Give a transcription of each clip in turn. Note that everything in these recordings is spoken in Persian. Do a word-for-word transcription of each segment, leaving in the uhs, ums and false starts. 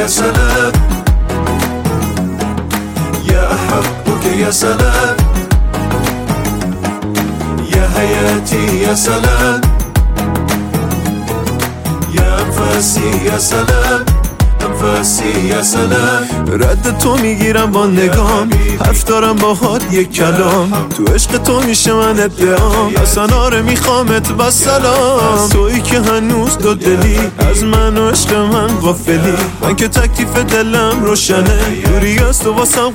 يا سلام يا أحبك يا سلام يا حياتي يا سلام يا أنفاسي يا سلام انفاسی یا سلام. رد تو میگیرم با نگام، حرف دارم باهات یک کلام، تو عشق تو میشه من ادعام، اصلا آره میخوامت با سلام. تویی که هنوز دو دلی از من و عشق من غافلی، من که تکلیف دلم روشنه، دوری از تو واسم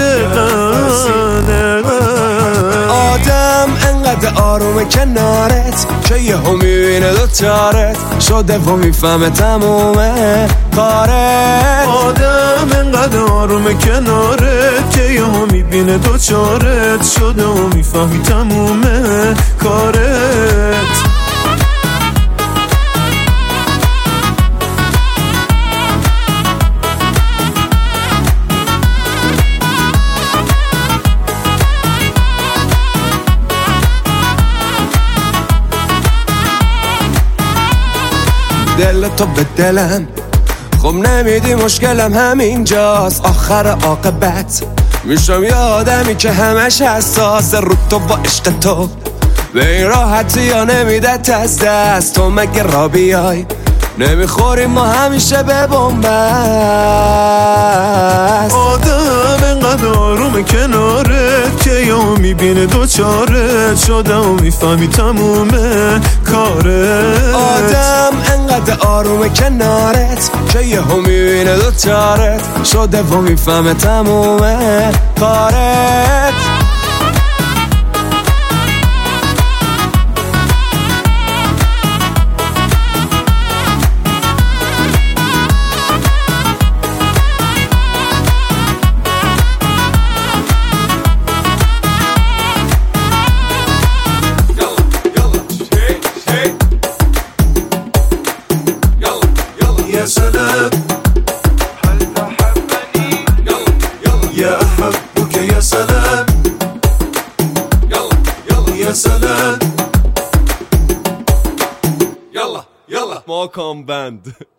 قدغنه. آدم انقدر آرومه کنارت که یه هم میبینه دوچارت شده و میفهمه تمومه کارت. آدم انقدر آرومه کنارت که یه هم میبینه دوچارت شده و میفهمی تمومه کارت. دل تو به دلم خب نمیدی مشکلم همینجاست، آخر عاقبت میشم یه آدمی که همش حساس رو تو با عشق تو به این راحتی یا نمیدت از دست. تو مگه را بیای نمیخوریم ما همیشه به بنبست. آدم انقدر آرومه کنارت که یا میبینه دوچارت شده و میفهمی تمومه کارت. آدم انقدر آرومه کنارت که یه هم میبینه دوچارت شده و میفهمه تمومه کارت. يا سلام هل تحبني يا أحبك يا سلام يا سلام يلا يلا ماكان باند.